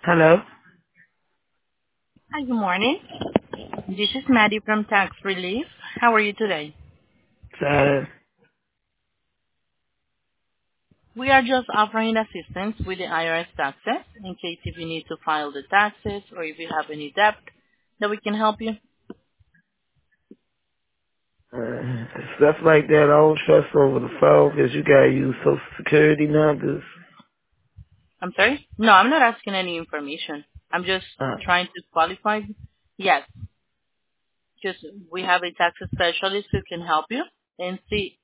Hello. Hi, good morning. This is Maddie from Tax Relief. How are you today? Uh, We are just offering assistance with the IRS taxes in case if you need to file the taxes or if you have any debt that we can help you. stuff like that, I don't trust over the phone because you gotta use social security numbers. I'm sorry? No, I'm not asking any information. I'm just Uh, trying to qualify. Yes, just we have a tax specialist who can help you and see